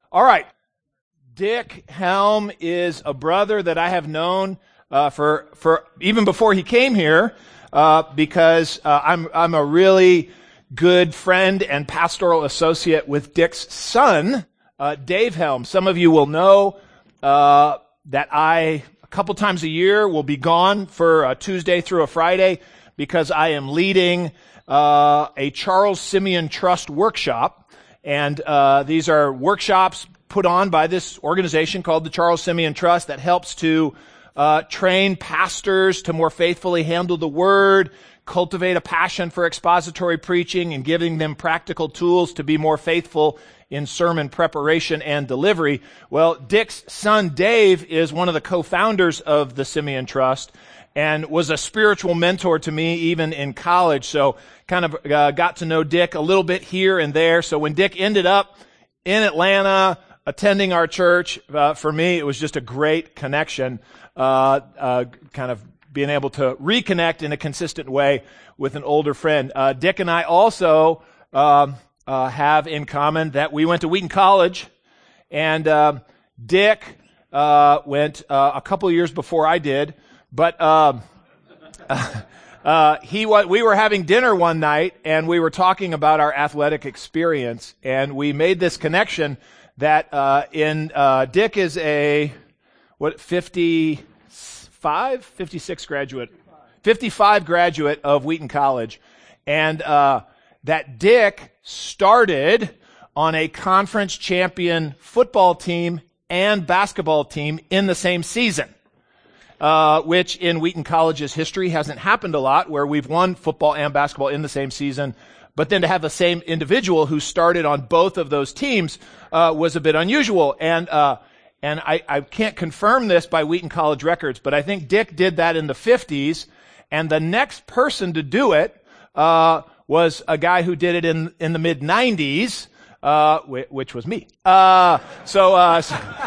All right. Dick Helm is a brother that I have known for even before he came here, because I'm a really good friend and pastoral associate with Dick's son, Dave Helm. Some of you will know that I, a couple times a year, will be gone for a Tuesday through a Friday because I am leading a Charles Simeon Trust workshop. And these are workshops put on by this organization called the Charles Simeon Trust that helps to train pastors to more faithfully handle the Word, cultivate a passion for expository preaching, and giving them practical tools to be more faithful in sermon preparation and delivery. Well, Dick's son Dave is one of the co-founders of the Simeon Trust and was a spiritual mentor to me even in college. So kind of got to know Dick a little bit here and there. So when Dick ended up in Atlanta attending our church, for me it was just a great connection, kind of being able to reconnect in a consistent way with an older friend. Dick and I also have in common that we went to Wheaton College, and Dick went a couple of years before I did, but we were having dinner one night, and we were talking about our athletic experience, and we made this connection that Dick is a 56 graduate, 55 graduate of Wheaton College, and that Dick started on a conference champion football team and basketball team in the same season, which in Wheaton College's history hasn't happened a lot, where we've won football and basketball in the same season. But then to have the same individual who started on both of those teams was a bit unusual. And I can't confirm this by Wheaton College records, but I think Dick did that in the 50s, and the next person to do it was a guy who did it in the mid-90s, which was me. So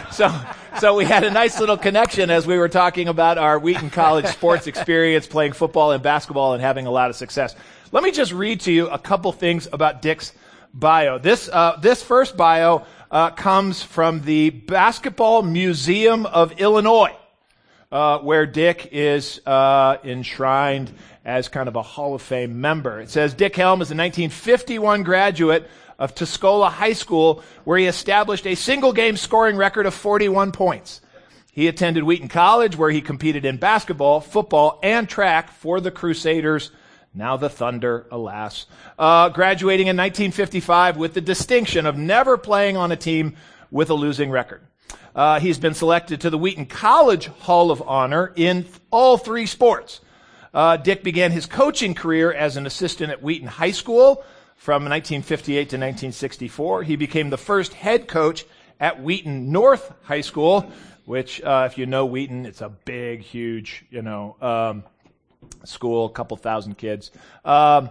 we had a nice little connection as we were talking about our Wheaton College sports experience, playing football and basketball and having a lot of success. Let me just read to you a couple things about Dick's bio. This first bio comes from the Basketball Museum of Illinois, where Dick is enshrined as kind of a Hall of Fame member. It says, Dick Helm is a 1951 graduate of Tuscola High School, where he established a single-game scoring record of 41 points. He attended Wheaton College, where he competed in basketball, football, and track for the Crusaders, now the Thunder, alas. Graduating in 1955 with the distinction of never playing on a team with a losing record. He's been selected to the Wheaton College Hall of Honor in all three sports. Dick began his coaching career as an assistant at Wheaton High School from 1958 to 1964. He became the first head coach at Wheaton North High School, which, if you know Wheaton, it's a big, huge, school, a couple thousand kids. In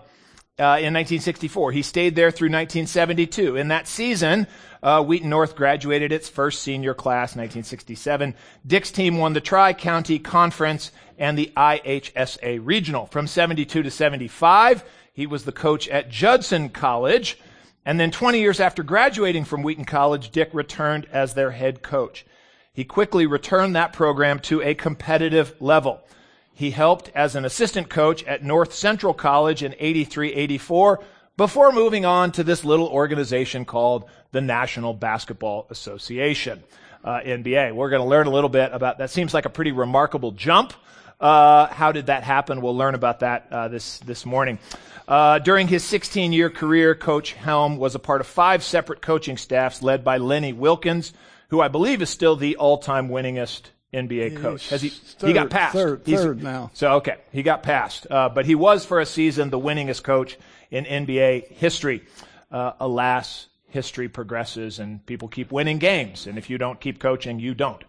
1964. He stayed there through 1972. In that season, Wheaton North graduated its first senior class in 1967. Dick's team won the Tri-County Conference and the IHSA Regional. From 72 to 75, he was the coach at Judson College. And then 20 years after graduating from Wheaton College, Dick returned as their head coach. He quickly returned that program to a competitive level. He helped as an assistant coach at North Central College in 83-84 before moving on to this little organization called the National Basketball Association, NBA. We're going to learn a little bit about that. Seems like a pretty remarkable jump. How did that happen? We'll learn about that this morning. During his 16-year career, Coach Helm was a part of 5 separate coaching staffs led by Lenny Wilkins, who I believe is still the all-time winningest NBA coach. He got passed. Third now. So, okay, he got passed. But he was for a season the winningest coach in NBA history. Alas, history progresses and people keep winning games. And if you don't keep coaching, you don't.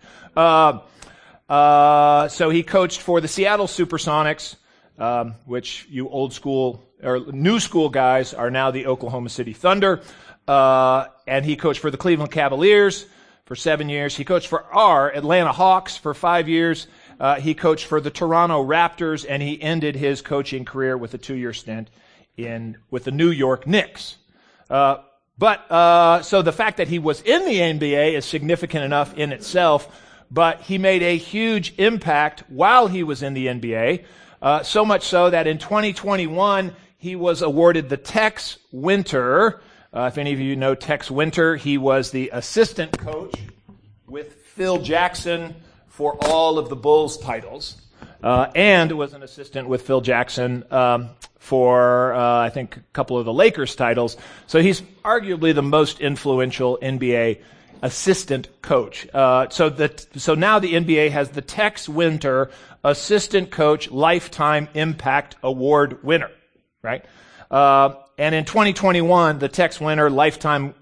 So he coached for the Seattle Supersonics, which you old school or new school guys are now the Oklahoma City Thunder. And he coached for the Cleveland Cavaliers for 7 years. He coached for our Atlanta Hawks for 5 years. He coached for the Toronto Raptors, and he ended his coaching career with a 2-year stint with the New York Knicks. But so the fact that he was in the NBA is significant enough in itself, but he made a huge impact while he was in the NBA, so much so that in 2021, he was awarded the Tex Winter. If any of you know Tex Winter, he was the assistant coach with Phil Jackson for all of the Bulls titles, and was an assistant with Phil Jackson for, I think, a couple of the Lakers titles. So he's arguably the most influential NBA assistant coach. So now the NBA has the Tex Winter Assistant Coach Lifetime Impact Award winner, right? And in 2021, the Tex Winter Lifetime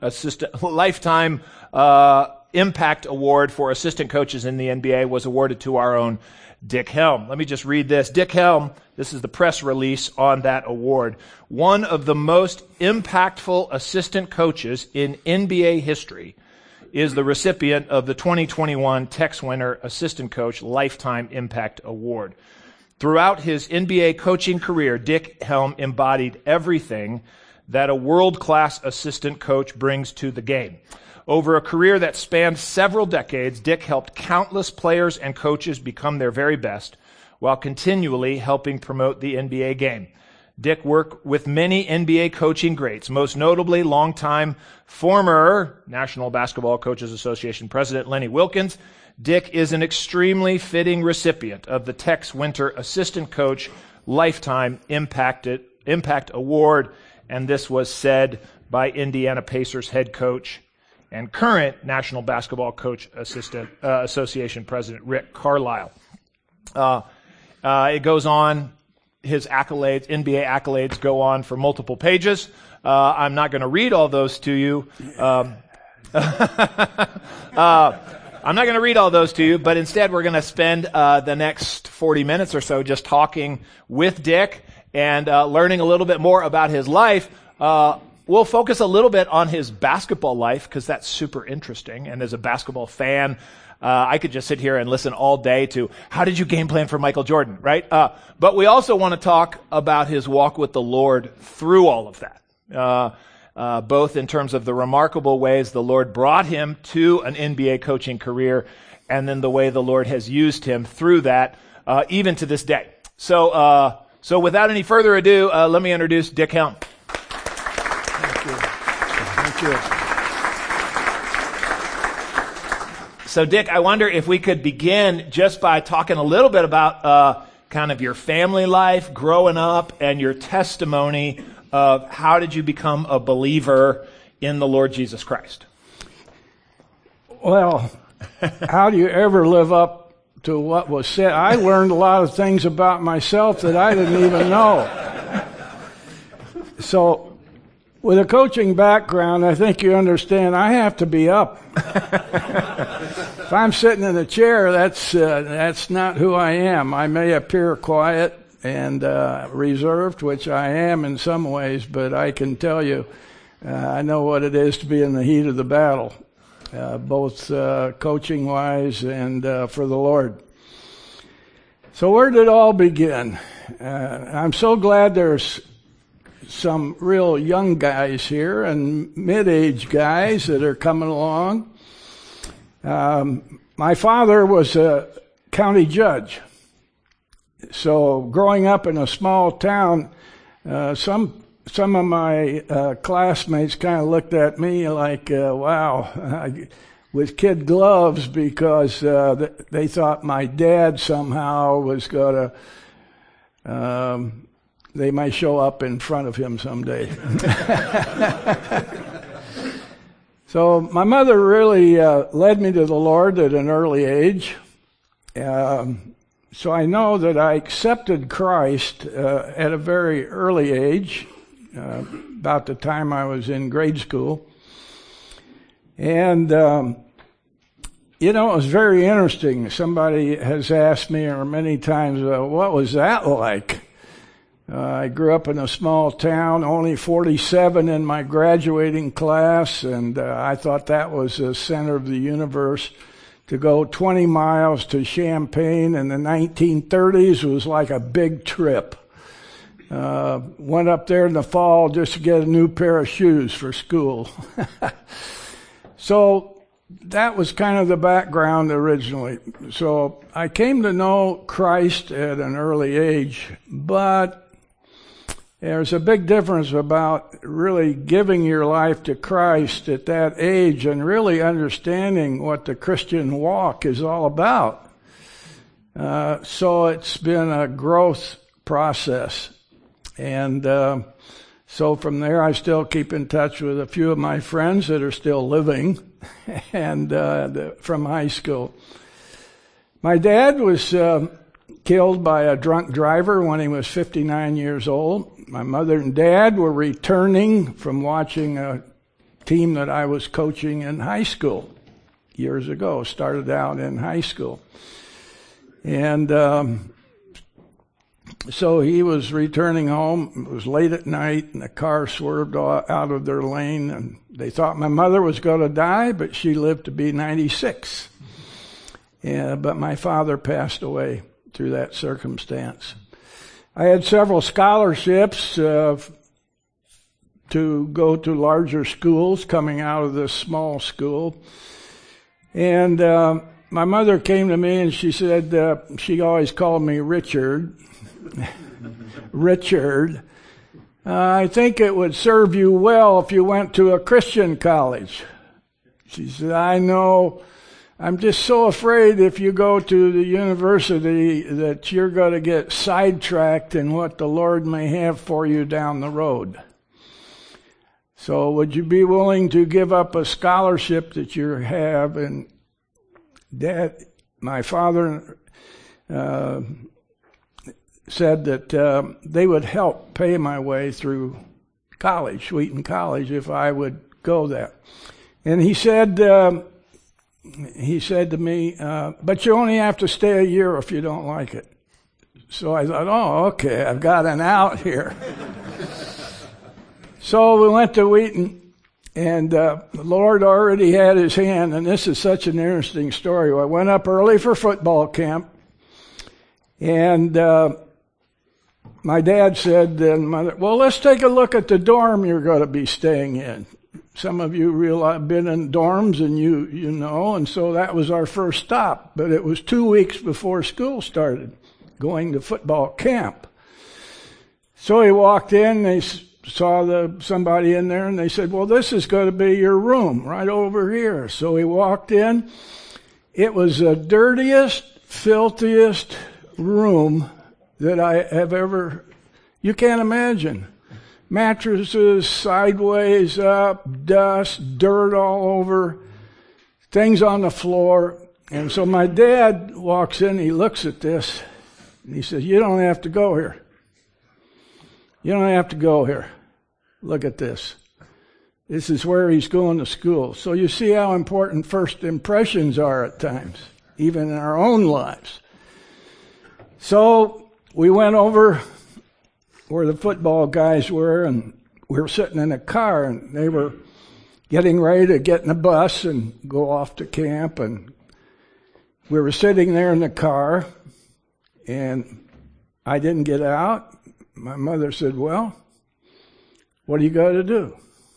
Impact Award for assistant coaches in the NBA was awarded to our own Dick Helm. Let me just read this. Dick Helm, this is the press release on that award. One of the most impactful assistant coaches in NBA history is the recipient of the 2021 Tex Winter Assistant Coach Lifetime Impact Award. Throughout his NBA coaching career, Dick Helm embodied everything that a world-class assistant coach brings to the game. Over a career that spanned several decades, Dick helped countless players and coaches become their very best while continually helping promote the NBA game. Dick worked with many NBA coaching greats, most notably longtime former National Basketball Coaches Association President Lenny Wilkens. Dick is an extremely fitting recipient of the Tex Winter Assistant Coach Lifetime Impact Award, and this was said by Indiana Pacers head coach and current National Basketball Coach Association President Rick Carlisle. It goes on. His accolades, NBA accolades, go on for multiple pages. I'm not going to read all those to you. I'm not going to read all those to you, but instead we're going to spend the next 40 minutes or so just talking with Dick and learning a little bit more about his life. We'll focus a little bit on his basketball life because that's super interesting. And as a basketball fan, I could just sit here and listen all day to how did you game plan for Michael Jordan, right? But we also want to talk about his walk with the Lord through all of that, both in terms of the remarkable ways the Lord brought him to an NBA coaching career and then the way the Lord has used him through that, even to this day. So without any further ado, let me introduce Dick Helm. Thank you. So, Dick, I wonder if we could begin just by talking a little bit about kind of your family life growing up and your testimony of how did you become a believer in the Lord Jesus Christ? Well, how do you ever live up to what was said? I learned a lot of things about myself that I didn't even know. So, with a coaching background, I think you understand I have to be up. If I'm sitting in a chair, that's not who I am. I may appear quiet and reserved, which I am in some ways, but I can tell you, I know what it is to be in the heat of the battle, both coaching-wise and for the Lord. So where did it all begin? I'm so glad there's some real young guys here and mid-age guys that are coming along. My father was a county judge. So growing up in a small town, some of my classmates kind of looked at me like, wow, with kid gloves because they thought my dad somehow was going to they might show up in front of him someday. So my mother really led me to the Lord at an early age. So I know that I accepted Christ at a very early age, about the time I was in grade school. And, it was very interesting. Somebody has asked me or many times, what was that like? I grew up in a small town, only 47 in my graduating class, and I thought that was the center of the universe. To go 20 miles to Champaign in the 1930s was like a big trip. Went up there in the fall just to get a new pair of shoes for school. So that was kind of the background originally. So I came to know Christ at an early age, but there's a big difference about really giving your life to Christ at that age and really understanding what the Christian walk is all about. So it's been a growth process. And so from there, I still keep in touch with a few of my friends that are still living and from high school. My dad was killed by a drunk driver when he was 59 years old. My mother and dad were returning from watching a team that I was coaching in high school years ago, started out in high school. And so he was returning home. It was late at night, and the car swerved out of their lane, and they thought my mother was going to die, but she lived to be 96. But my father passed away through that circumstance. I had several scholarships to go to larger schools coming out of this small school. And my mother came to me and she said, she always called me Richard. Richard, I think it would serve you well if you went to a Christian college. She said, I know. I'm just so afraid if you go to the university that you're going to get sidetracked in what the Lord may have for you down the road. So would you be willing to give up a scholarship that you have? And Dad, my father said that they would help pay my way through college, Wheaton College, if I would go there. And he said to me, but you only have to stay a year if you don't like it. So I thought, oh, okay, I've got an out here. So we went to Wheaton, and the Lord already had his hand, and this is such an interesting story. I went up early for football camp, and my dad said, and mother, well, let's take a look at the dorm you're going to be staying in. Some of you have been in dorms, and you know, and so that was our first stop. But it was 2 weeks before school started, going to football camp. So he walked in, they saw somebody in there, and they said, well, this is going to be your room right over here. So he walked in. It was the dirtiest, filthiest room that I have ever, you can't imagine. Mattresses sideways up, dust, dirt all over, things on the floor. And so my dad walks in, he looks at this, and he says, you don't have to go here. You don't have to go here. Look at this. This is where he's going to school. So you see how important first impressions are at times, even in our own lives. So we went over where the football guys were, and we were sitting in a car, and they were getting ready to get in a bus and go off to camp, and we were sitting there in the car, and I didn't get out. My mother said, well, what do you got to do?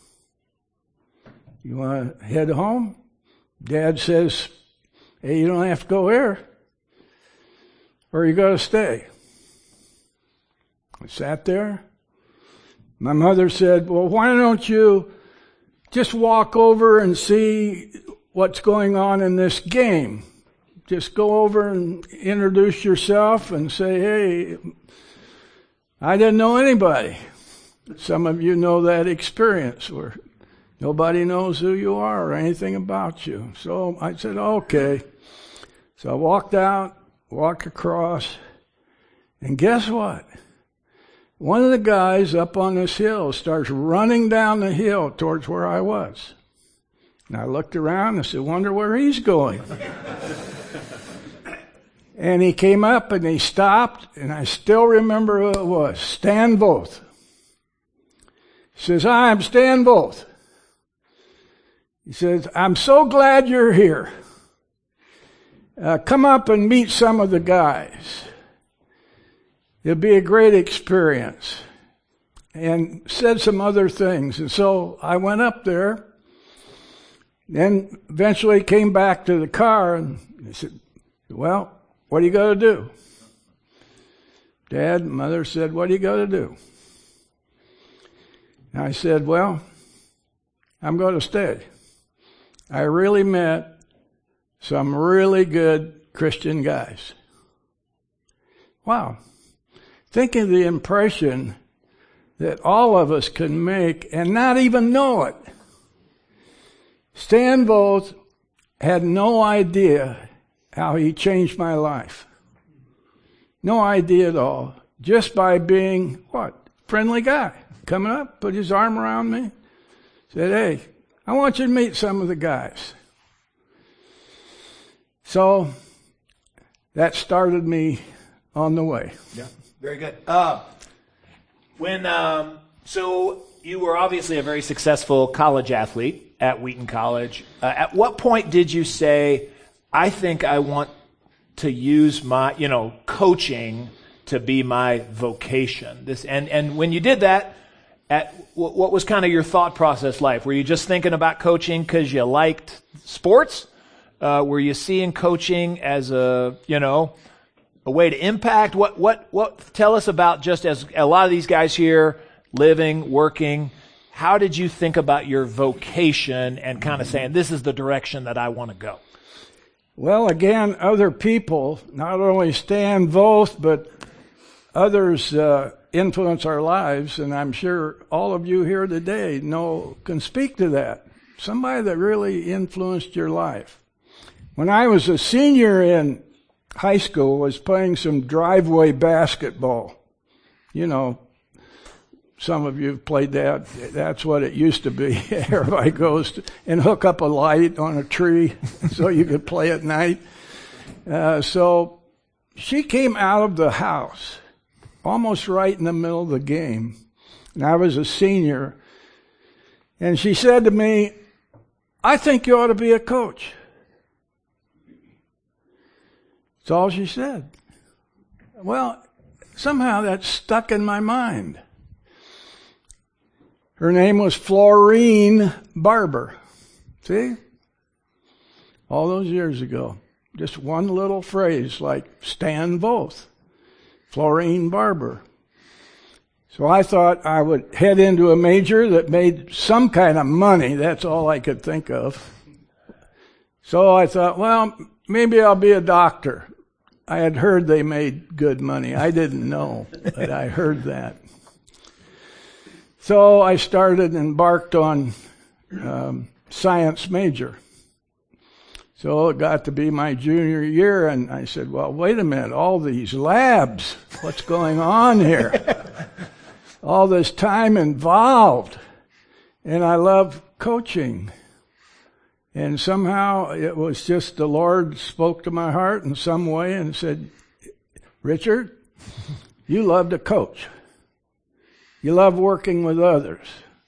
You want to head home? Dad says, hey, you don't have to go here, or you got to stay. I sat there. My mother said, well, why don't you just walk over and see what's going on in this game? Just go over and introduce yourself and say, hey, I didn't know anybody. Some of you know that experience where nobody knows who you are or anything about you. So I said, okay. So I walked out, walked across, and guess what? One of the guys up on this hill starts running down the hill towards where I was. And I looked around and said, wonder where he's going. And he came up and he stopped, and I still remember who it was. Stan Both. He says, hi, I'm Stan Both. He says, I'm so glad you're here. Come up and meet some of the guys. It'd be a great experience. And said some other things. And so I went up there, then eventually came back to the car, and he said, well, what are you going to do? Dad and Mother said, what are you going to do? And I said, well, I'm going to stay. I really met some really good Christian guys. Wow. Think of the impression that all of us can make and not even know it. Stan Voth had no idea how he changed my life. No idea at all. Just by being, friendly guy. Coming up, put his arm around me. Said, hey, I want you to meet some of the guys. So, that started me on the way. Yeah, very good. So you were obviously a very successful college athlete at Wheaton College. At what point did you say, I think I want to use my, coaching to be my vocation? And when you did that, what was kind of your thought process like? Were you just thinking about coaching because you liked sports? Were you seeing coaching as a way to impact? What tell us about, just as a lot of these guys here living, working, how did you think about your vocation and kind of saying, this is the direction that I want to go? Well, again, other people, not only Stan Voth, but others influence our lives, and I'm sure all of you here today can speak to that. Somebody that really influenced your life. When I was a senior in high school, was playing some driveway basketball. Some of you have played that. That's what it used to be. Everybody goes and hook up a light on a tree so you could play at night. So she came out of the house almost right in the middle of the game. And I was a senior. And she said to me, I think you ought to be a coach. That's all she said. Well, somehow that stuck in my mind. Her name was Florine Barber. See? All those years ago. Just one little phrase like Stan Voth. Florine Barber. So I thought I would head into a major that made some kind of money. That's all I could think of. So I thought, well, maybe I'll be a doctor. I had heard they made good money. I didn't know, but I heard that. So I embarked on science major. So it got to be my junior year, and I said, well, wait a minute, all these labs, what's going on here? All this time involved. And I love coaching. And somehow it was just the Lord spoke to my heart in some way and said, Richard, you love to coach. You love working with others.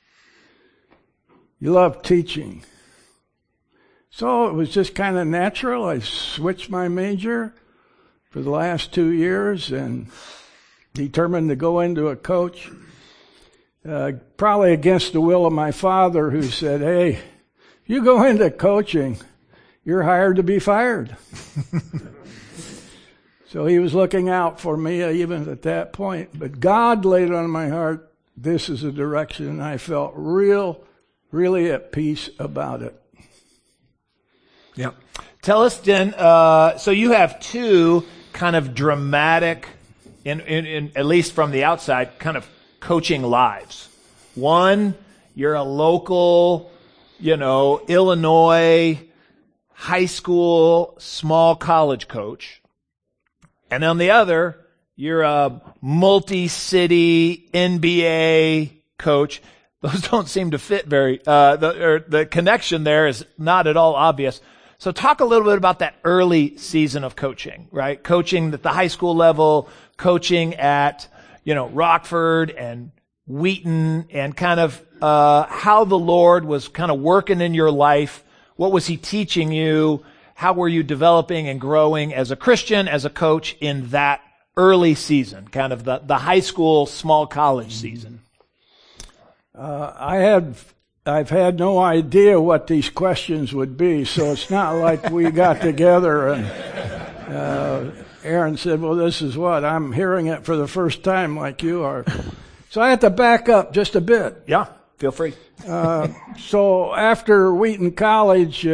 You love teaching. So it was just kind of natural. I switched my major for the last 2 years and determined to go into a coach. Probably against the will of my father, who said, hey, you go into coaching, you're hired to be fired. So he was looking out for me even at that point. But God laid on my heart, this is a direction, and I felt really at peace about it. Yeah. Tell us, Den, so you have two kind of dramatic, in at least from the outside, kind of coaching lives. One, you're a local, Illinois high school, small college coach. And on the other, you're a multi-city NBA coach. Those don't seem to fit very, the connection there is not at all obvious. So talk a little bit about that early season of coaching, right? Coaching at the high school level, coaching at, Rockford and Wheaton, and kind of, how the Lord was kind of working in your life. What was He teaching you? How were you developing and growing as a Christian, as a coach in that early season, kind of the high school, small college season? I've had no idea what these questions would be, so it's not like we got together and Aaron said, well, this is what? I'm hearing it for the first time like you are. So I have to back up just a bit. Yeah, feel free. So after Wheaton College,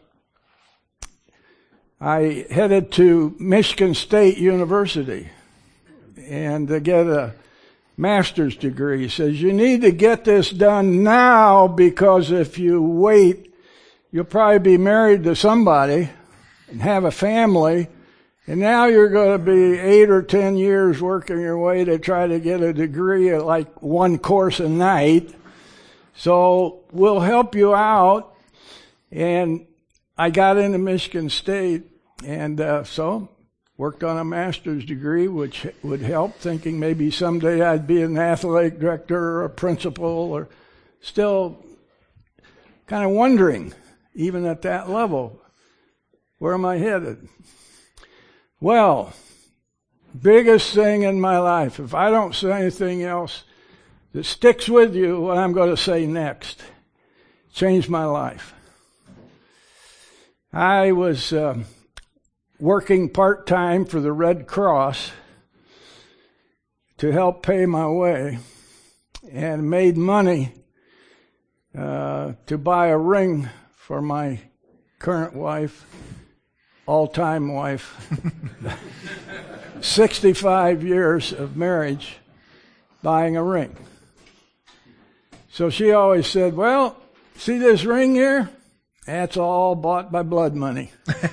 I headed to Michigan State University and to get a master's degree. He says, you need to get this done now because if you wait, you'll probably be married to somebody and have a family. And now you're going to be 8 or 10 years working your way to try to get a degree at like one course a night. So we'll help you out. And I got into Michigan State and so worked on a master's degree, which would help, thinking maybe someday I'd be an athletic director or a principal, or still kind of wondering, even at that level, where am I headed? Well, biggest thing in my life, if I don't say anything else that sticks with you, what I'm going to say next, changed my life. I was working part-time for the Red Cross to help pay my way and made money to buy a ring for my current wife, all-time wife. 65 years of marriage, buying a ring. So she always said, well, see this ring here? That's all bought by blood money.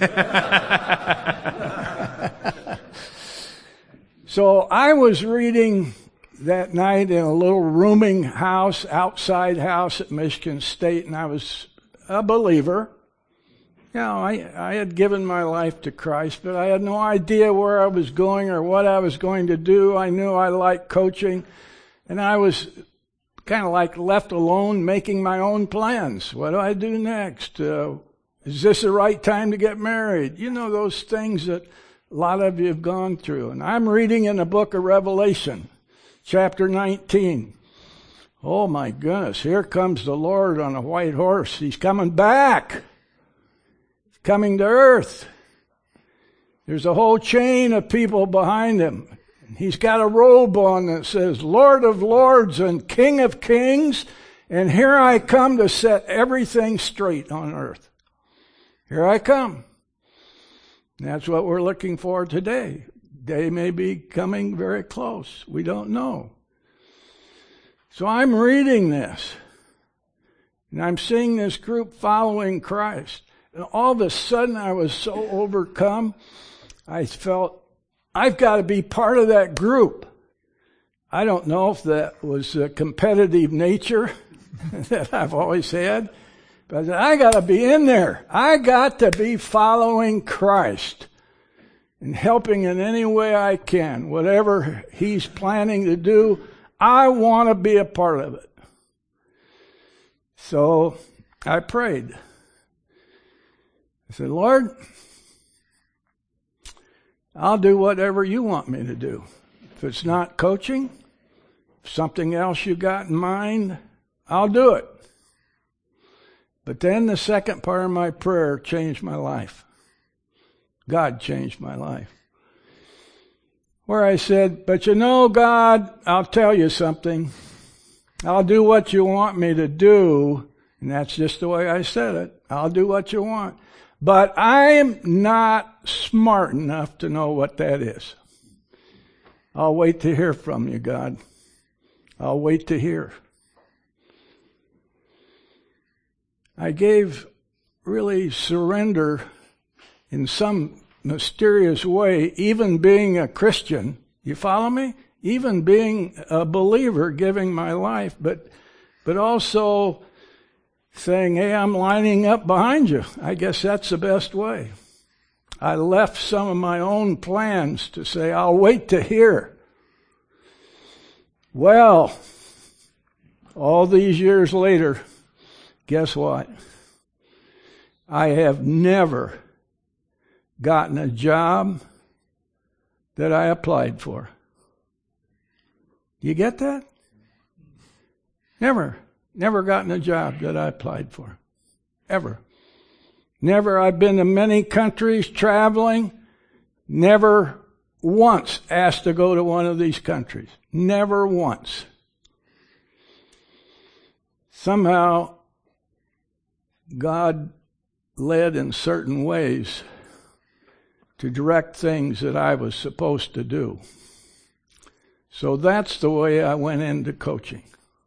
So I was reading that night in a little rooming house, outside house at Michigan State, and I was a believer. You know, I had given my life to Christ, but I had no idea where I was going or what I was going to do. I knew I liked coaching, and I was kind of like left alone making my own plans. What do I do next? Is this the right time to get married? You know, those things that a lot of you have gone through. And I'm reading in the book of Revelation, chapter 19. Oh my goodness, here comes the Lord on a white horse. He's coming back. Coming to earth. There's a whole chain of people behind him. He's got a robe on that says, Lord of Lords and King of Kings, and here I come to set everything straight on earth. Here I come. And that's what we're looking for today. Day may be coming very close. We don't know. So I'm reading this, and I'm seeing this group following Christ. And all of a sudden I was so overcome, I felt, I've got to be part of that group. I don't know if that was a competitive nature that I've always had, but I got to be in there. I got to be following Christ and helping in any way I can. Whatever He's planning to do, I want to be a part of it. So I prayed. I said, Lord, I'll do whatever you want me to do. If it's not coaching, something else you got in mind, I'll do it. But then the second part of my prayer changed my life. God changed my life. Where I said, but you know, God, I'll tell you something. I'll do what you want me to do. And that's just the way I said it. I'll do what you want. But I'm not smart enough to know what that is. I'll wait to hear from you, God. I'll wait to hear. I gave really surrender in some mysterious way, even being a Christian. You follow me? Even being a believer, giving my life, but also saying, hey, I'm lining up behind you. I guess that's the best way. I left some of my own plans to say, I'll wait to hear. Well, all these years later, guess what? I have never gotten a job that I applied for. You get that? Never gotten a job that I applied for. Ever. Never. I've been to many countries traveling. Never once asked to go to one of these countries. Never once. Somehow, God led in certain ways to direct things that I was supposed to do. So that's the way I went into coaching.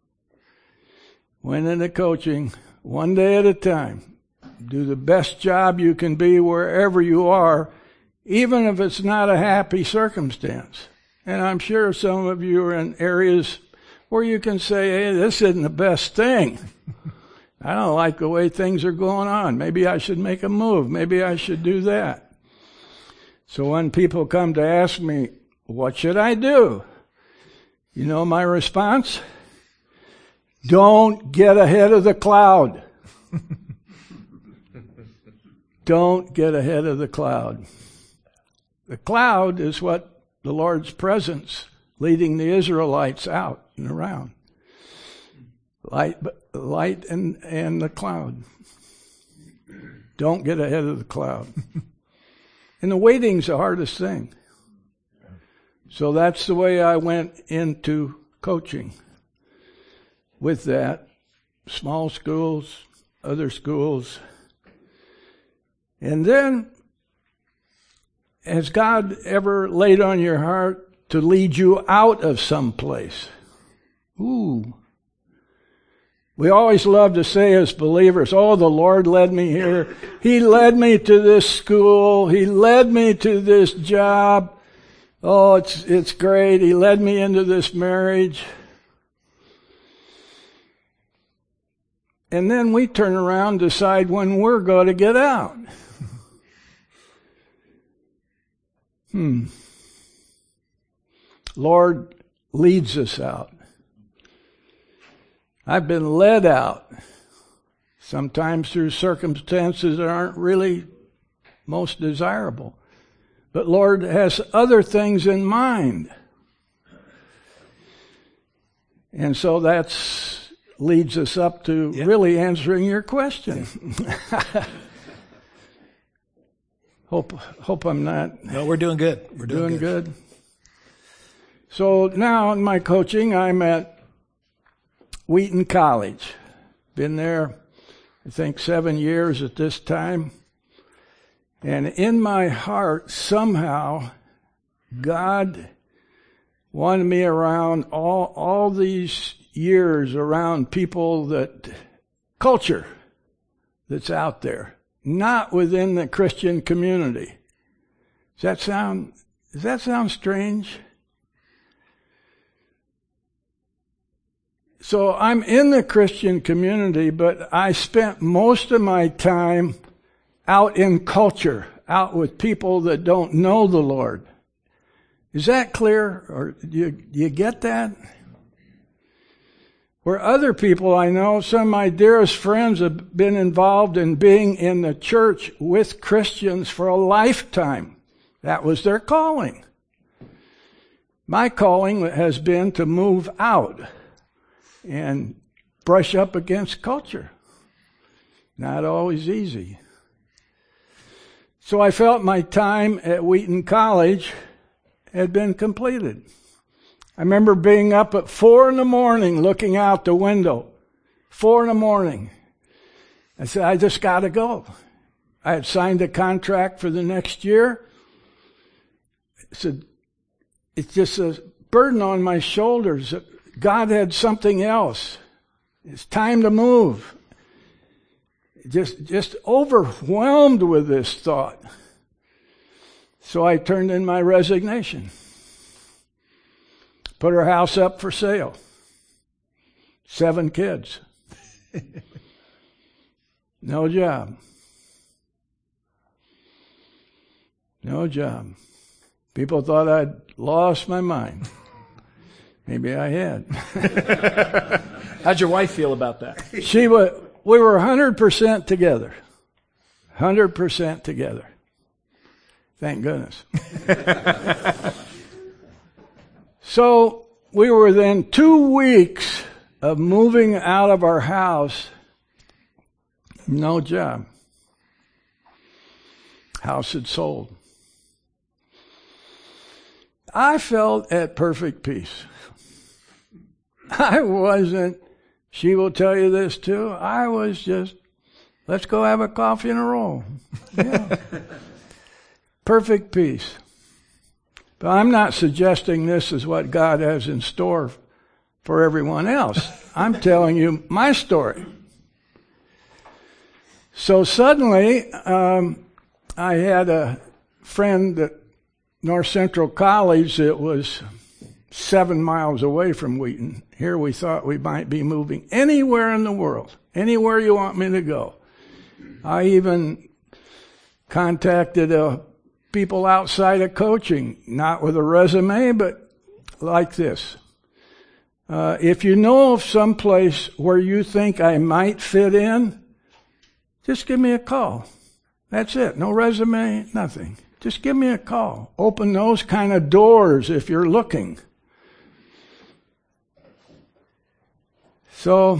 Went into coaching one day at a time. Do the best job you can be wherever you are, even if it's not a happy circumstance. And I'm sure some of you are in areas where you can say, hey, this isn't the best thing. I don't like the way things are going on. Maybe I should make a move. Maybe I should do that. So when people come to ask me, what should I do? You know my response? Don't get ahead of the cloud. Don't get ahead of the cloud. The cloud is what the Lord's presence leading the Israelites out and around. Light and the cloud. Don't get ahead of the cloud. And the waiting's the hardest thing. So that's the way I went into coaching. With that, small schools, other schools. And then, has God ever laid on your heart to lead you out of some place? Ooh. We always love to say as believers, oh, the Lord led me here. He led me to this school. He led me to this job. Oh, it's great. He led me into this marriage. And then we turn around and decide when we're going to get out. Lord leads us out. I've been led out, sometimes through circumstances that aren't really most desirable. But Lord has other things in mind. And so that leads us up to really answering your question. Hope I'm not. No, we're doing good. We're doing good. So now in my coaching, I'm at Wheaton College. Been there, I think, 7 years at this time. And in my heart, somehow, God wanted me around all these years around people culture that's out there, not within the Christian community. Does that sound strange? So I'm in the Christian community, but I spent most of my time out in culture, out with people that don't know the Lord. Is that clear? Or do you get that? Where other people I know, some of my dearest friends have been involved in being in the church with Christians for a lifetime. That was their calling. My calling has been to move out and brush up against culture. Not always easy. So I felt my time at Wheaton College had been completed. I remember being up at 4 a.m. looking out the window. 4 a.m. I said, I just got to go. I had signed a contract for the next year. I said, it's just a burden on my shoulders. God had something else. It's time to move. Just overwhelmed with this thought. So I turned in my resignation. Put her house up for sale. 7 kids. No job. No job. People thought I'd lost my mind. Maybe I had. How'd your wife feel about that? We were 100% together. 100% together. Thank goodness. So we were then 2 weeks of moving out of our house. No job. House had sold. I felt at perfect peace. I wasn't, she will tell you this too, I was just, let's go have a coffee and a roll. Yeah. Perfect peace. But I'm not suggesting this is what God has in store for everyone else. I'm telling you my story. So suddenly, I had a friend at North Central College that was 7 miles away from Wheaton. Here we thought we might be moving anywhere in the world, anywhere you want me to go. I even contacted people outside of coaching, not with a resume, but like this. If you know of some place where you think I might fit in, just give me a call. That's it. No resume, nothing. Just give me a call. Open those kind of doors if you're looking. So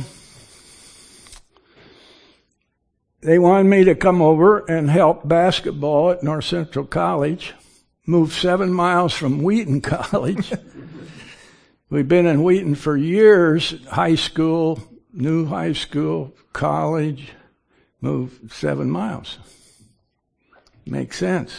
they wanted me to come over and help basketball at North Central College. Moved 7 miles from Wheaton College. We've been in Wheaton for years, high school, new high school, college. Moved 7 miles. Makes sense.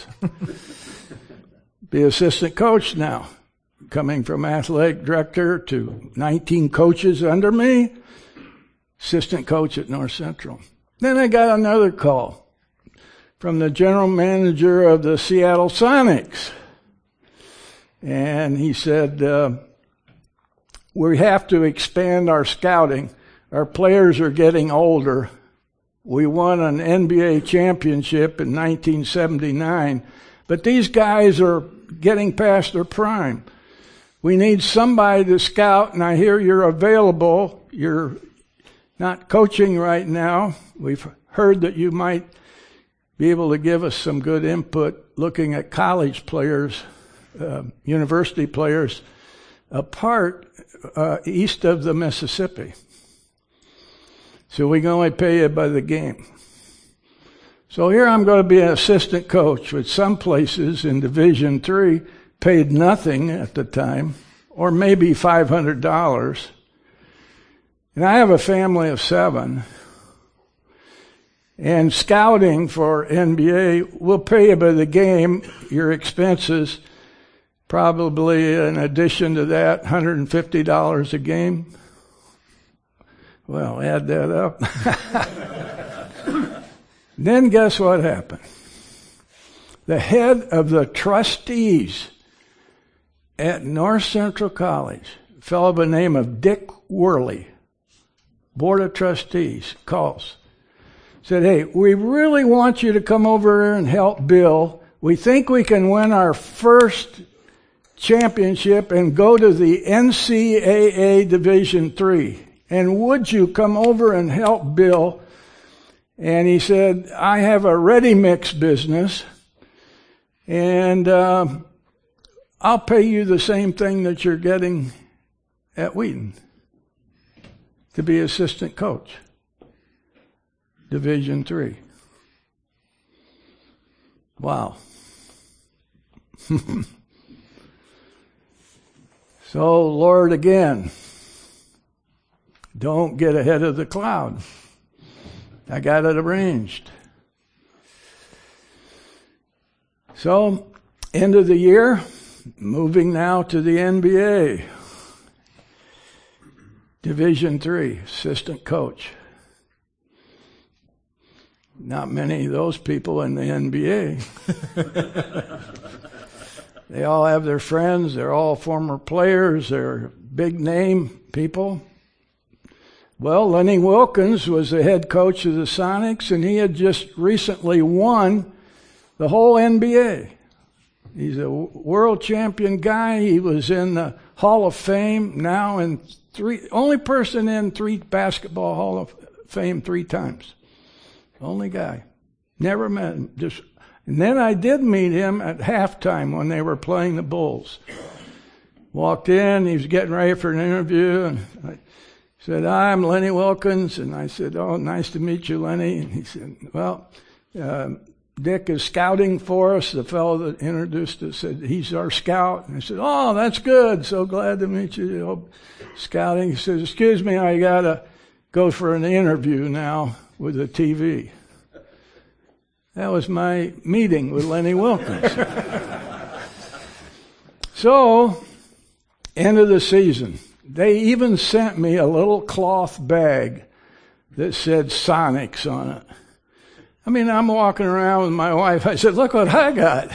Be assistant coach now. Coming from athletic director to 19 coaches under me. Assistant coach at North Central. Then I got another call from the general manager of the Seattle Sonics. And he said, we have to expand our scouting. Our players are getting older. We won an NBA championship in 1979, but these guys are getting past their prime. We need somebody to scout, and I hear you're available. You're not coaching right now. We've heard that you might be able to give us some good input looking at college players, university players, apart east of the Mississippi. So we can only pay you by the game. So here I'm going to be an assistant coach, which some places in Division III paid nothing at the time, or maybe $500. And I have a family of 7. And scouting for NBA will pay you by the game, your expenses, probably in addition to that, $150 a game. Well, add that up. Then guess what happened? The head of the trustees at North Central College, a fellow by the name of Dick Worley, Board of Trustees, calls. Said, hey, we really want you to come over here and help Bill. We think we can win our first championship and go to the NCAA Division III. And would you come over and help Bill? And he said, I have a ready mix business, and I'll pay you the same thing that you're getting at Wheaton to be assistant coach. Division III. Wow. So, Lord, again, don't get ahead of the cloud. I got it arranged. So, end of the year, moving now to the NBA. Division III, assistant coach. Not many of those people in the NBA. They all have their friends. They're all former players. They're big name people. Well, Lenny Wilkins was the head coach of the Sonics, and he had just recently won the whole NBA. He's a world champion guy. He was in the Hall of Fame now, and only person in 3 basketball Hall of Fame 3 times. Only guy. Never met him. And then I did meet him at halftime when they were playing the Bulls. Walked in, he was getting ready for an interview, and I said, "Hi, I'm Lenny Wilkens." And I said, "Oh, nice to meet you, Lenny." And he said, "Well, Dick is scouting for us." The fellow that introduced us said, "He's our scout." And I said, "Oh, that's good. So glad to meet you. Scouting." He says, "Excuse me, I got to go for an interview now with the TV." That was my meeting with Lenny Wilkens. So, end of the season. They even sent me a little cloth bag that said Sonics on it. I mean, I'm walking around with my wife. I said, "Look what I got."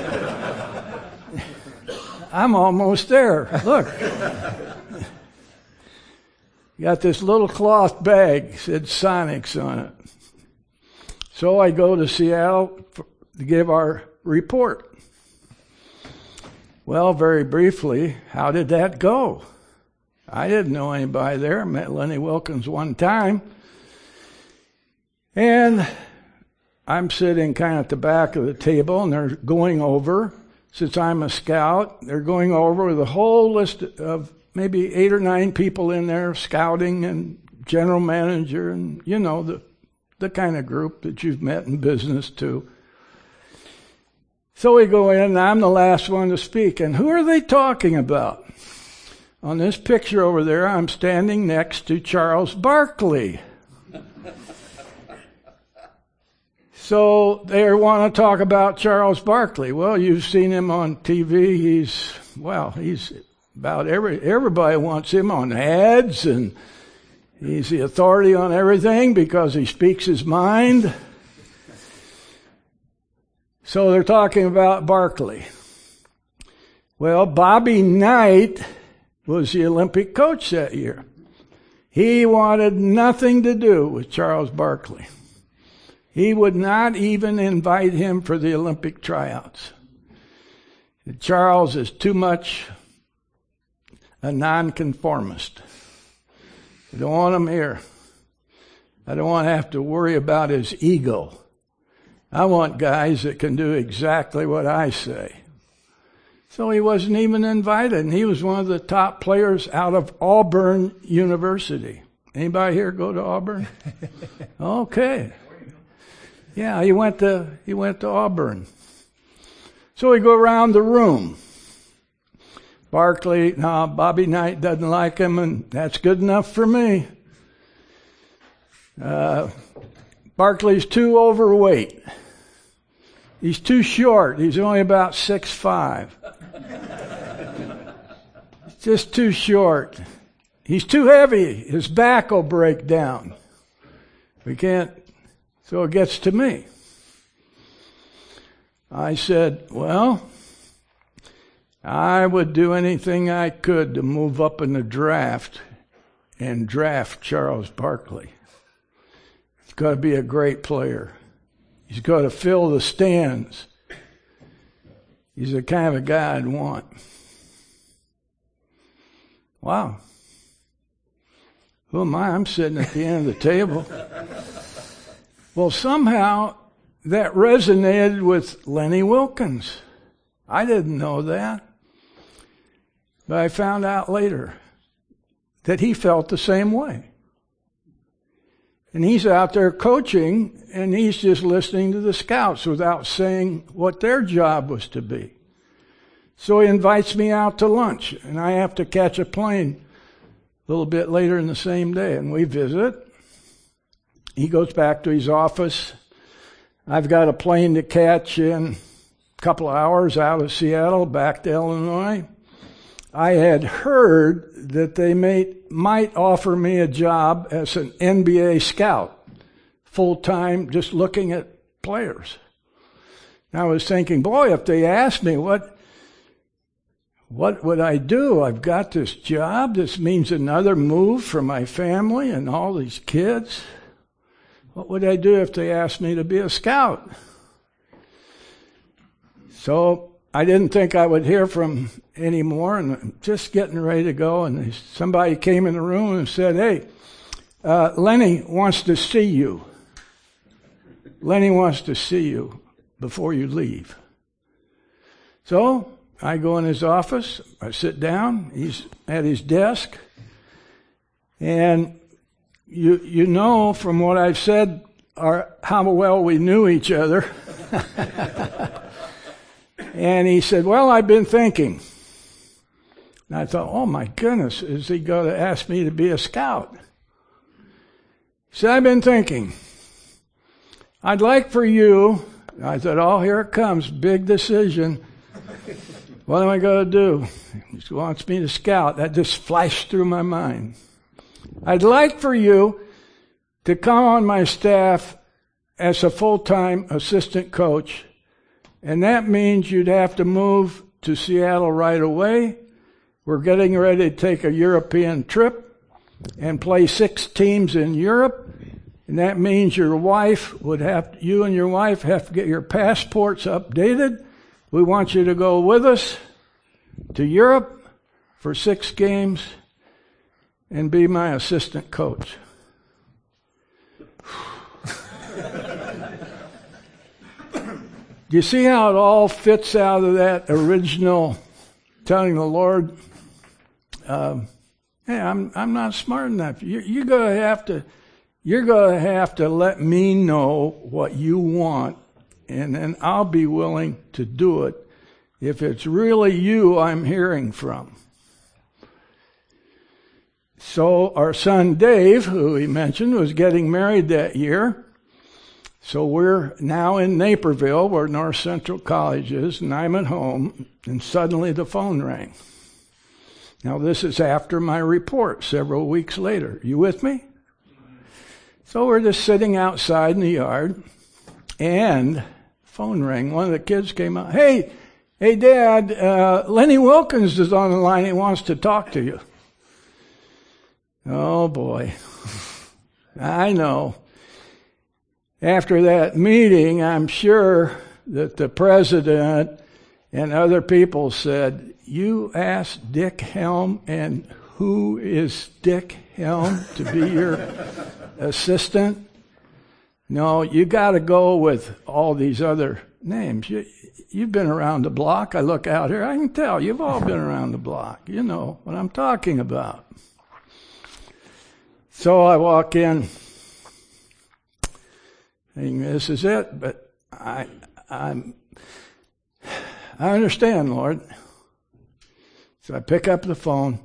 I'm almost there. Look. Got this little cloth bag, said Sonics on it. So I go to Seattle to give our report. Well, very briefly, how did that go? I didn't know anybody there. I met Lenny Wilkens one time. And I'm sitting kind of at the back of the table, and they're going over, since I'm a scout, they're going over the whole list of maybe 8 or 9 people in there, scouting and general manager, and you know, the kind of group that you've met in business too. So we go in, and I'm the last one to speak. And who are they talking about? On this picture over there, I'm standing next to Charles Barkley. So they want to talk about Charles Barkley. Well, you've seen him on TV. He's about everybody wants him on ads, and he's the authority on everything because he speaks his mind. So they're talking about Barkley. Well, Bobby Knight was the Olympic coach that year. He wanted nothing to do with Charles Barkley. He would not even invite him for the Olympic tryouts. Charles is too much a nonconformist. I don't want him here. I don't want to have to worry about his ego. I want guys that can do exactly what I say. So he wasn't even invited, and he was one of the top players out of Auburn University. Anybody here go to Auburn? Okay. Yeah, he went to Auburn. So we go around the room. Barkley, no, Bobby Knight doesn't like him, and that's good enough for me. Barkley's too overweight. He's too short. He's only about 6'5". Just too short. He's too heavy. His back will break down. We can't. So it gets to me. I said, well, I would do anything I could to move up in the draft and draft Charles Barkley. He's got to be a great player. He's got to fill the stands. He's the kind of guy I'd want. Wow. Who am I? I'm sitting at the end of the table. Well, somehow that resonated with Lenny Wilkens. I didn't know that. But I found out later that he felt the same way. And he's out there coaching, and he's just listening to the scouts without saying what their job was to be. So he invites me out to lunch, and I have to catch a plane a little bit later in the same day, and we visit. He goes back to his office. I've got a plane to catch in a couple of hours out of Seattle back to Illinois. I had heard that they might offer me a job as an NBA scout, full-time, just looking at players. And I was thinking, boy, if they asked me, what would I do? I've got this job. This means another move for my family and all these kids. What would I do if they asked me to be a scout? So I didn't think I would hear from anymore, and I'm just getting ready to go, and somebody came in the room and said, hey, Lenny wants to see you. Lenny wants to see you. before you leave. So I go in his office. I sit down. He's at his desk. And you know from what I've said how well we knew each other. And he said, well, I've been thinking. And I thought, oh my goodness, is he going to ask me to be a scout? He said, I've been thinking. I'd like for you, I thought, oh, here it comes, big decision. What am I going to do? He wants me to scout. That just flashed through my mind. I'd like for you to come on my staff as a full-time assistant coach, and that means you'd have to move to Seattle right away. We're getting ready to take a European trip and play 6 teams in Europe, and that means you and your wife have to get your passports updated. We want you to go with us to Europe for 6 games and be my assistant coach. Do you see how it all fits out of that original telling the Lord, hey, I'm not smart enough. You're going to have to let me know what you want, and then I'll be willing to do it if it's really you I'm hearing from. So our son Dave, who he mentioned, was getting married that year. So we're now in Naperville, where North Central College is, and I'm at home, and suddenly the phone rang. Now this is after my report, several weeks later. You with me? So we're just sitting outside in the yard, and phone rang. One of the kids came out. Hey, Dad, Lenny Wilkins is on the line. He wants to talk to you. Oh, boy. I know. After that meeting, I'm sure that the president and other people said, you asked Dick Helm, and who is Dick Helm to be your assistant? No, you got to go with all these other names. You've been around the block. I look out here. I can tell you've all been around the block. You know what I'm talking about. So I walk in, thinking this is it, but I understand, Lord. So I pick up the phone,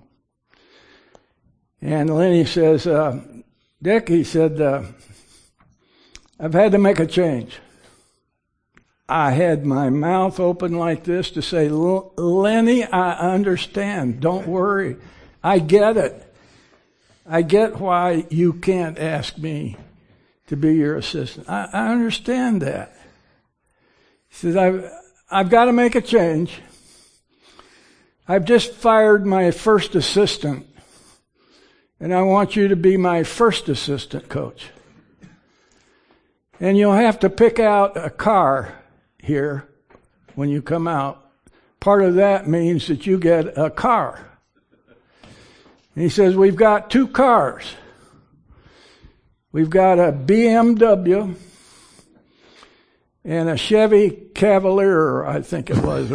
and Lenny says, Dick, he said, I've had to make a change. I had my mouth open like this to say, Lenny, I understand. Don't worry. I get it. I get why you can't ask me to be your assistant. I understand that. He says, I've got to make a change. I've just fired my first assistant, and I want you to be my first assistant coach. And you'll have to pick out a car here when you come out. Part of that means that you get a car. And he says, we've got 2 cars. We've got a BMW and a Chevy Cavalier, I think it was.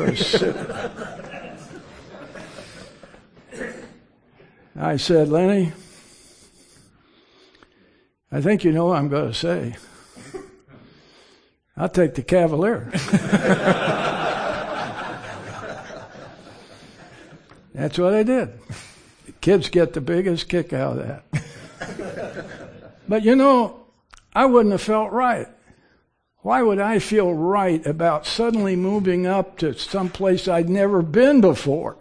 I said, Lenny, I think you know what I'm going to say. I'll take the Cavalier. That's what I did. Kids get the biggest kick out of that. But you know, I wouldn't have felt right. Why would I feel right about suddenly moving up to some place I'd never been before?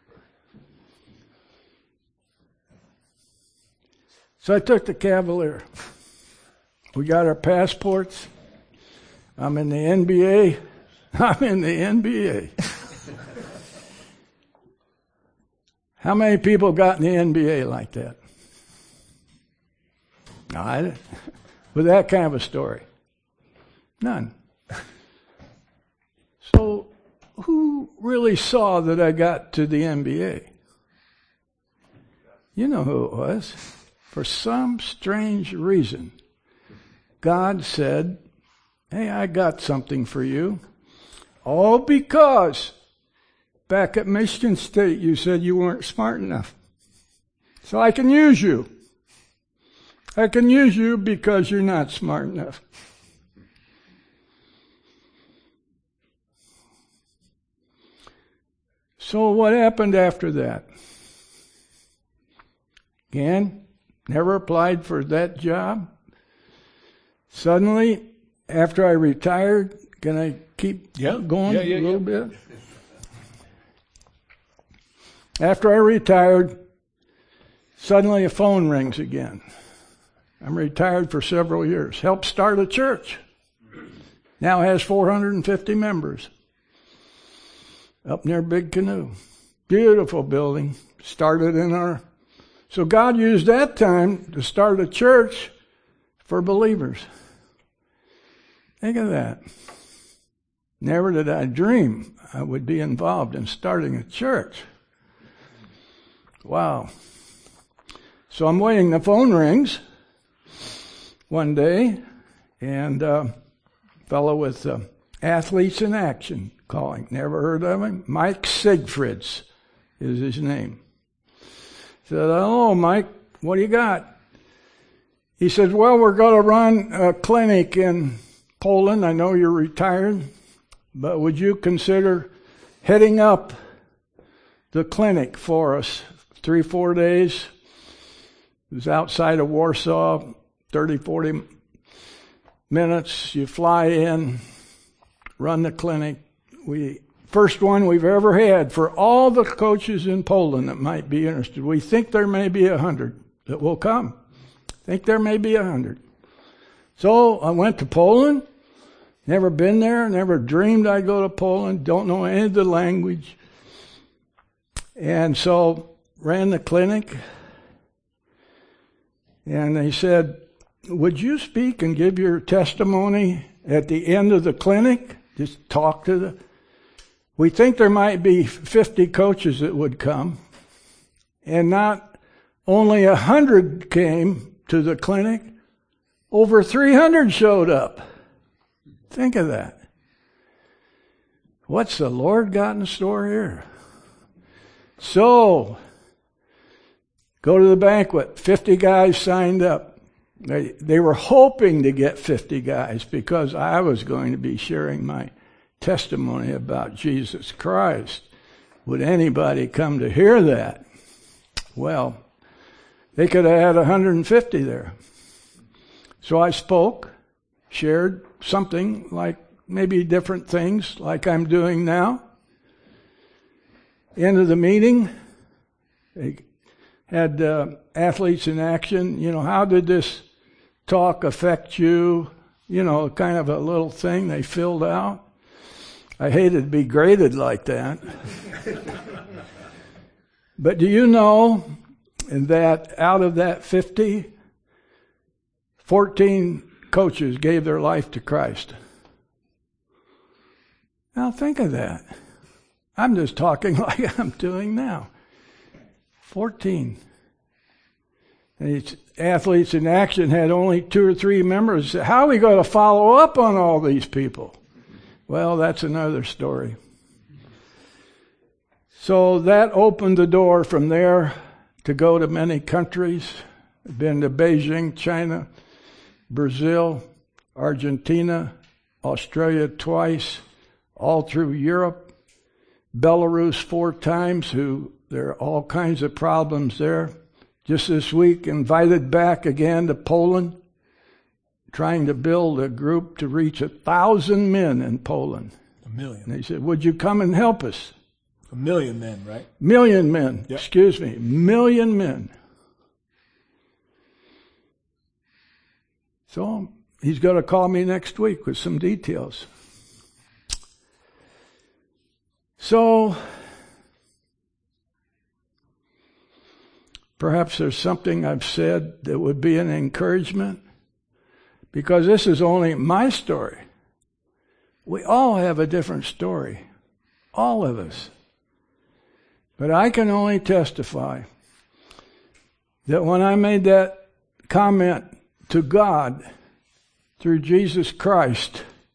So I took the Cavalier. We got our passports. I'm in the NBA. I'm in the NBA. How many people got in the NBA like that? No, with that kind of a story. None. So who really saw that I got to the NBA? You know who it was. For some strange reason, God said, Hey, I got something for you. All because back at Michigan State you said you weren't smart enough. So I can use you. I can use you because you're not smart enough. So what happened after that? Again, never applied for that job. Suddenly, after I retired, can I keep going a little bit? After I retired, suddenly a phone rings again. I'm retired for several years. Helped start a church. Now has 450 members. Up near Big Canoe. Beautiful building. Started in our... So God used that time to start a church for believers. Think of that. Never did I dream I would be involved in starting a church. Wow. So I'm waiting. The phone rings one day, and a fellow with Athletes in Action calling. Never heard of him. Mike Siegfrieds is his name. Said, "Hello, Mike. What do you got?" He said, "Well, we're going to run a clinic in Poland. I know you're retired, but would you consider heading up the clinic for us 3-4 days?" It was outside of Warsaw, 30-40 minutes. You fly in, run the clinic. First one we've ever had for all the coaches in Poland that might be interested. We think there may be 100 that will come. Think there may be 100. So I went to Poland. Never been there. Never dreamed I'd go to Poland. Don't know any of the language. And so ran the clinic. And they said, "Would you speak and give your testimony at the end of the clinic? Just talk to the..." We think there might be 50 coaches that would come. And not only 100 came to the clinic, over 300 showed up. Think of that. What's the Lord got in store here? So, go to the banquet. 50 guys signed up. They were hoping to get 50 guys because I was going to be sharing my testimony about Jesus Christ. Would anybody come to hear that? Well, they could have had 150 there. So I spoke, shared something like maybe different things like I'm doing now. End of the meeting, they had Athletes in Action. How did this talk affect you? Kind of a little thing they filled out. I hated to be graded like that. But do you know that out of that 50, 14 coaches gave their life to Christ? Now think of that. I'm just talking like I'm doing now. 14. And Athletes in Action had only 2 or 3 members. How are we going to follow up on all these people? Well, that's another story. So that opened the door from there to go to many countries. I've been to Beijing, China, Brazil, Argentina, Australia twice, all through Europe, Belarus 4 times, there are all kinds of problems there. Just this week, invited back again to Poland, trying to build a group to reach 1,000 men in Poland. 1 million. And they said, "Would you come and help us?" 1 million men, right? 1 million men. Yep. Excuse me. 1 million men. So he's going to call me next week with some details. So perhaps there's something I've said that would be an encouragement, because this is only my story. We all have a different story, all of us. But I can only testify that when I made that comment to God through Jesus Christ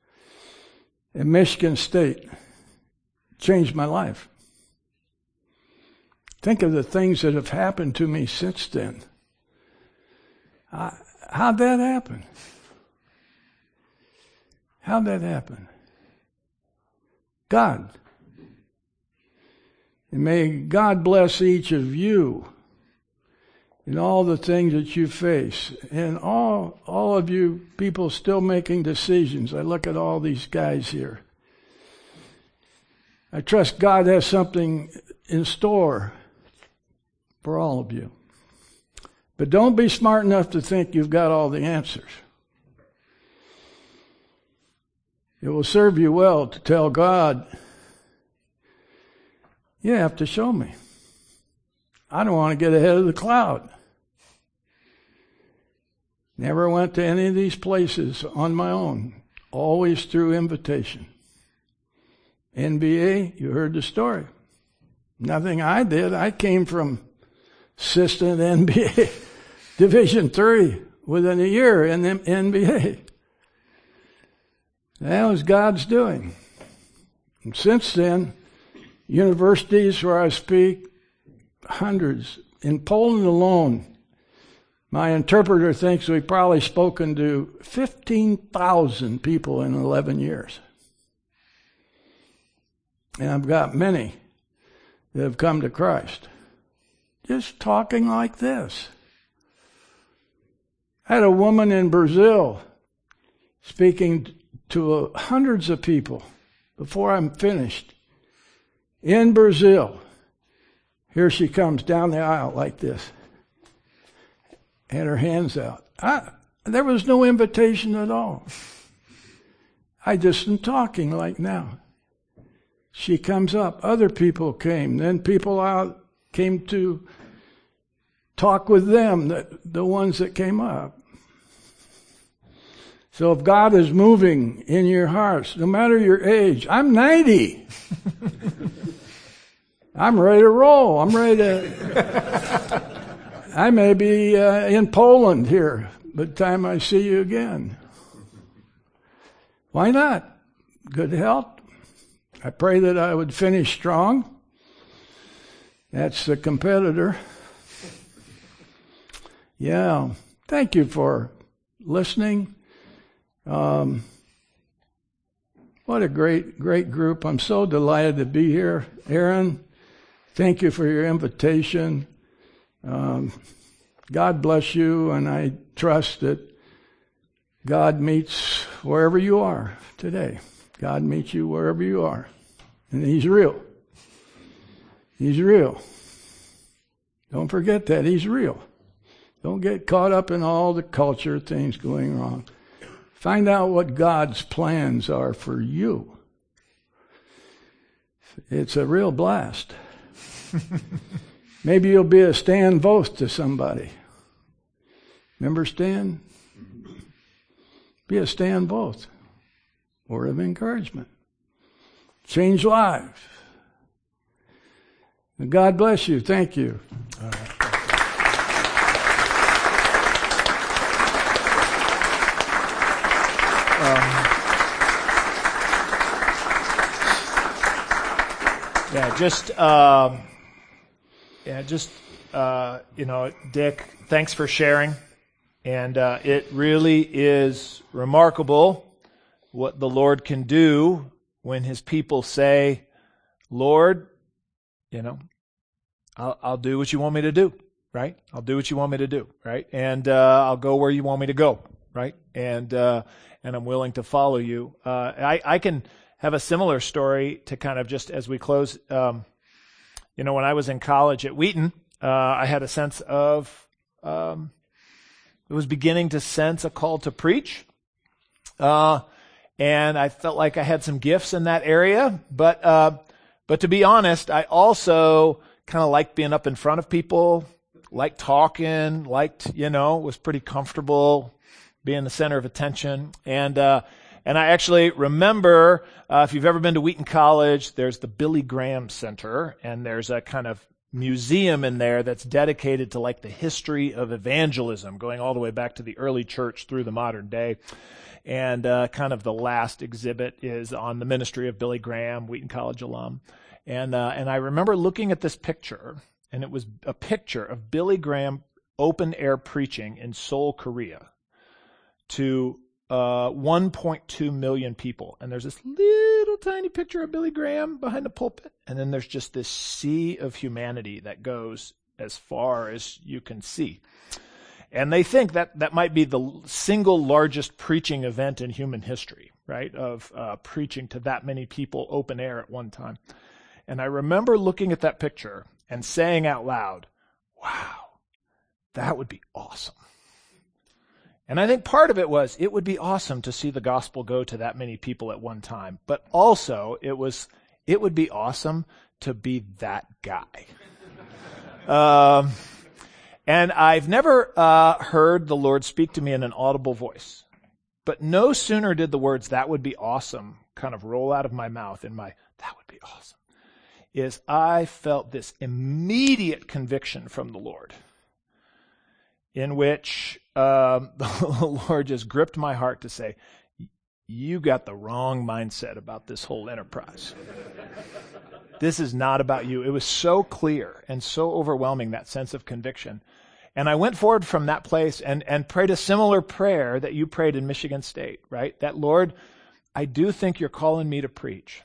at Michigan State changed my life. Think of the things that have happened to me since then. How'd that happen? How'd that happen? God. And may God bless each of you in all the things that you face. And all of you people still making decisions. I look at all these guys here. I trust God has something in store for all of you. But don't be smart enough to think you've got all the answers. It will serve you well to tell God, you have to show me. I don't want to get ahead of the cloud. Never went to any of these places on my own, always through invitation. NBA, you heard the story. Nothing I did. I came from assistant NBA, Division III, within a year in the NBA. That was God's doing. And since then, universities where I speak, hundreds. In Poland alone, my interpreter thinks we've probably spoken to 15,000 people in 11 years. And I've got many that have come to Christ. Just talking like this. I had a woman in Brazil speaking to hundreds of people before I'm finished. In Brazil. Here she comes down the aisle like this. And her hands out. There was no invitation at all. I just am talking like now. She comes up. Other people came. Then people out came to talk with them, the ones that came up. So if God is moving in your hearts, no matter your age, I'm 90. I'm ready to roll. I may be in Poland here by the time I see you again. Why not? Good health. I pray that I would finish strong. That's the competitor. Yeah. Thank you for listening. What a great group. I'm so delighted to be here. Aaron, thank you for your invitation. God bless you, and I trust that God meets wherever you are today. God meets you wherever you are. And He's real. He's real. Don't forget that. He's real. Don't get caught up in all the culture things going wrong. Find out what God's plans are for you. It's a real blast. Maybe you'll be a Stan Voth to somebody. Remember Stan? Be a Stan Voth. Word of encouragement. Change lives. And God bless you. Thank you. All right. Dick, thanks for sharing. And it really is remarkable what the Lord can do when His people say, Lord, I'll do what you want me to do, right? I'll do what you want me to do, right? And I'll go where you want me to go, right? And I'm willing to follow you. I can have a similar story to kind of just as we close. When I was in college at Wheaton, I had a sense of, it was beginning to sense a call to preach. And I felt like I had some gifts in that area. But to be honest, I also kind of liked being up in front of people, liked talking, was pretty comfortable being the center of attention. And I actually remember, if you've ever been to Wheaton College, there's the Billy Graham Center, and there's a kind of museum in there that's dedicated to like the history of evangelism, going all the way back to the early church through the modern day. And kind of the last exhibit is on the ministry of Billy Graham, Wheaton College alum. And I remember looking at this picture, and it was a picture of Billy Graham open air preaching in Seoul, Korea, to 1.2 million people. And there's this little tiny picture of Billy Graham behind the pulpit. And then there's just this sea of humanity that goes as far as you can see. And they think that that might be the single largest preaching event in human history, right? Of preaching to that many people open air at one time. And I remember looking at that picture and saying out loud, wow, that would be awesome. And I think part of it was, it would be awesome to see the gospel go to that many people at one time. But also, it would be awesome to be that guy. And I've never heard the Lord speak to me in an audible voice. But no sooner did the words, that would be awesome, kind of roll out of my mouth in my, that would be awesome, is I felt this immediate conviction from the Lord, in which the Lord just gripped my heart to say, you got the wrong mindset about this whole enterprise. This is not about you. It was so clear and so overwhelming, that sense of conviction. And I went forward from that place and prayed a similar prayer that you prayed in Michigan State, right? That, Lord, I do think you're calling me to preach,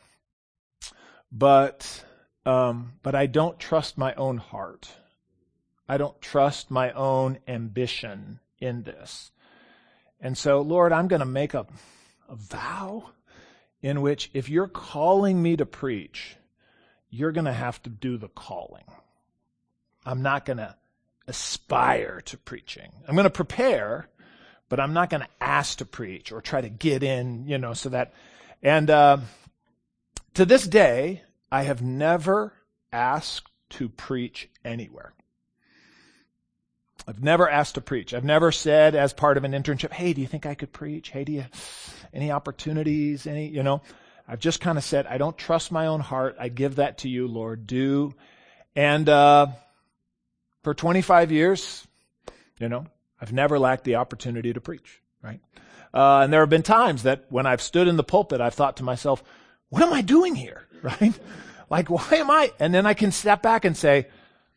but I don't trust my own heart. I don't trust my own ambition in this. And so, Lord, I'm going to make a vow in which, if you're calling me to preach, you're going to have to do the calling. I'm not going to aspire to preaching. I'm going to prepare, but I'm not going to ask to preach or try to get in, so that. And to this day, I have never asked to preach anywhere. I've never asked to preach. I've never said as part of an internship, hey, do you think I could preach? Hey, do you any opportunities? I've just kind of said, I don't trust my own heart. I give that to you, Lord. Do. And for 25 years, I've never lacked the opportunity to preach, right? And there have been times that when I've stood in the pulpit, I've thought to myself, what am I doing here, right? Like, why am I? And then I can step back and say,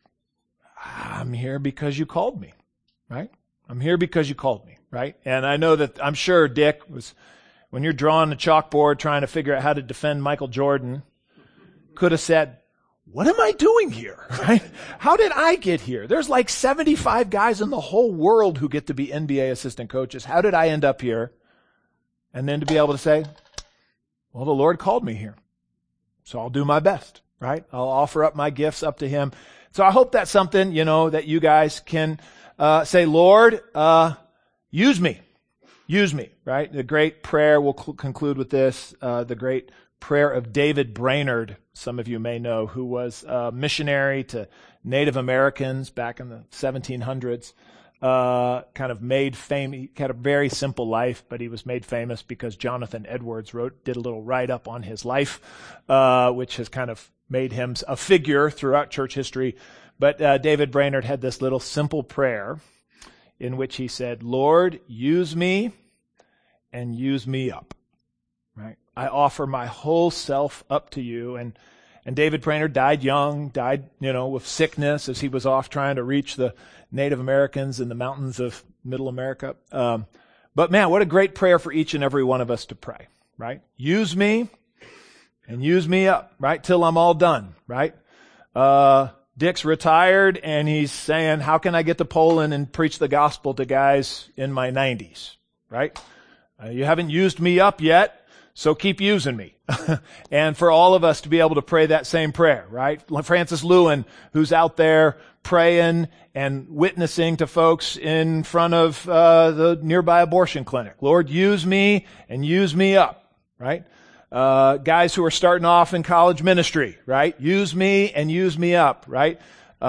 I'm here because you called me, right? I'm here because you called me, right? And I know that, I'm sure Dick was, when you're drawing the chalkboard trying to figure out how to defend Michael Jordan, could have said, what am I doing here, right? How did I get here? There's like 75 guys in the whole world who get to be NBA assistant coaches. How did I end up here? And then to be able to say, well, the Lord called me here, so I'll do my best, right? I'll offer up my gifts up to Him. So I hope that's something, that you guys can say, Lord, use me, right? The great prayer, we'll conclude with this, the great prayer of David Brainerd, some of you may know, who was a missionary to Native Americans back in the 1700s, kind of made famous. He had a very simple life, but he was made famous because Jonathan Edwards did a little write-up on his life, which has kind of made him a figure throughout church history. But David Brainerd had this little simple prayer in which he said, Lord, use me and use me up, right? I offer my whole self up to you. And David Brainerd died young, with sickness as he was off trying to reach the Native Americans in the mountains of Middle America. But man, what a great prayer for each and every one of us to pray, right? Use me and use me up, right? Till I'm all done, right? Dick's retired and he's saying, how can I get to Poland and preach the gospel to guys in my 90s, right? You haven't used me up yet, so keep using me. And for all of us to be able to pray that same prayer, right? Francis Lewin, who's out there praying and witnessing to folks in front of the nearby abortion clinic. Lord, use me and use me up, right? Guys who are starting off in college ministry, right? Use me and use me up, right?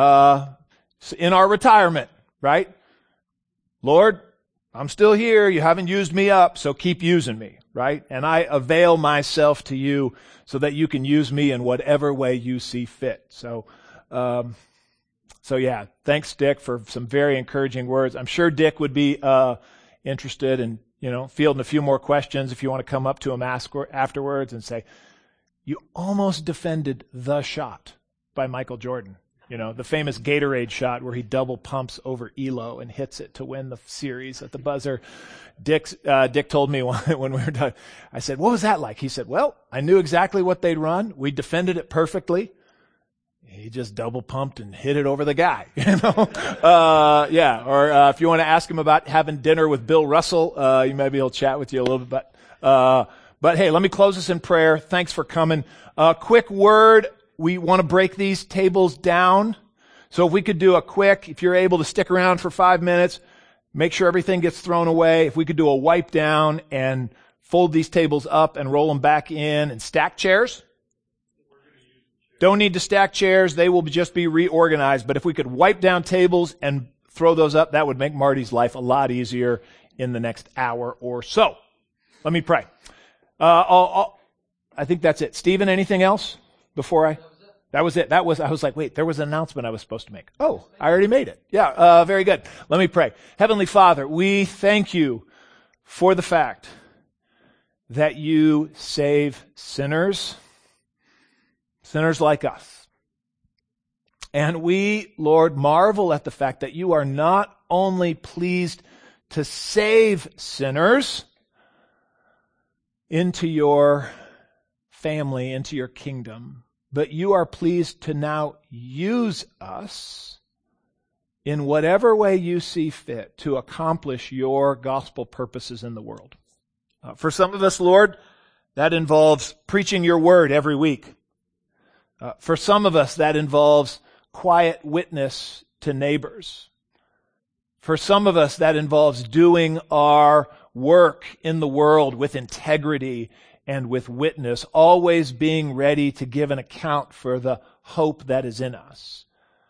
In our retirement, right? Lord, I'm still here. You haven't used me up, so keep using me, right? And I avail myself to you so that you can use me in whatever way you see fit. So, So yeah, thanks, Dick, for some very encouraging words. I'm sure Dick would be interested in, fielding a few more questions if you want to come up to him afterwards and say, you almost defended the shot by Michael Jordan. The famous Gatorade shot where he double pumps over Elo and hits it to win the series at the buzzer. Dick told me when we were done, I said, what was that like? He said, well, I knew exactly what they'd run. We defended it perfectly. He just double pumped and hit it over the guy, Or if you want to ask him about having dinner with Bill Russell, maybe he'll chat with you a little bit. But hey, let me close this in prayer. Thanks for coming. Quick word. We want to break these tables down. So if we could do if you're able to stick around for 5 minutes, make sure everything gets thrown away. If we could do a wipe down and fold these tables up and roll them back in and stack chairs. Don't need to stack chairs. They will just be reorganized. But if we could wipe down tables and throw those up, that would make Marty's life a lot easier in the next hour or so. Let me pray. I think that's it. Stephen, anything else before That was it. I was like, wait, there was an announcement I was supposed to make. Oh, I already made it. Yeah, very good. Let me pray. Heavenly Father, we thank you for the fact that you save sinners like us. And we, Lord, marvel at the fact that you are not only pleased to save sinners into your family, into your kingdom, but you are pleased to now use us in whatever way you see fit to accomplish your gospel purposes in the world. For some of us, Lord, that involves preaching your word every week. For some of us, that involves quiet witness to neighbors. For some of us, that involves doing our work in the world with integrity and with witness, always being ready to give an account for the hope that is in us.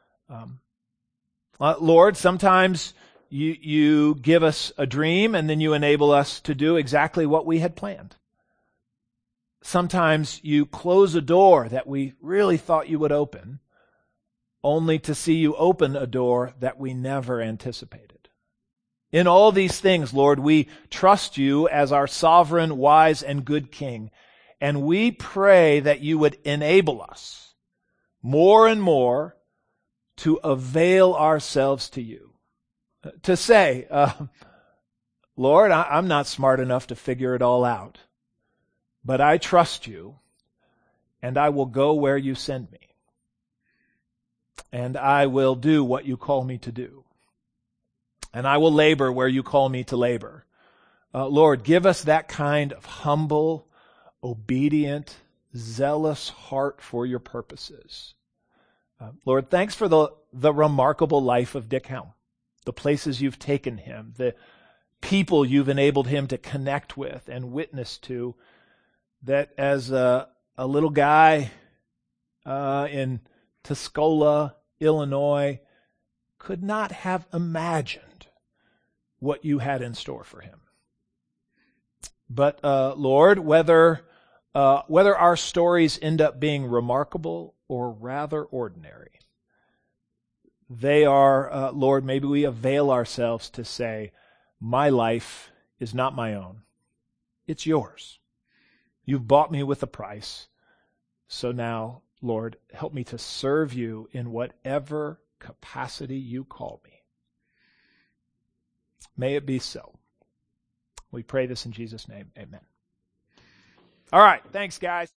Lord, sometimes you give us a dream and then you enable us to do exactly what we had planned. Sometimes you close a door that we really thought you would open, only to see you open a door that we never anticipated. In all these things, Lord, we trust you as our sovereign, wise, and good King, and we pray that you would enable us more and more to avail ourselves to you. To say, Lord, I'm not smart enough to figure it all out, but I trust you, and I will go where you send me, and I will do what you call me to do. And I will labor where you call me to labor. Lord, give us that kind of humble, obedient, zealous heart for your purposes. Lord, thanks for the remarkable life of Dick Helm, the places you've taken him, the people you've enabled him to connect with and witness to, that as a little guy in Tuscola, Illinois, could not have imagined what you had in store for him. But Lord, whether our stories end up being remarkable or rather ordinary, they are, Lord, maybe we avail ourselves to say, my life is not my own. It's yours. You've bought me with a price. So now, Lord, help me to serve you in whatever capacity you call me. May it be so. We pray this in Jesus' name. Amen. All right. Thanks, guys.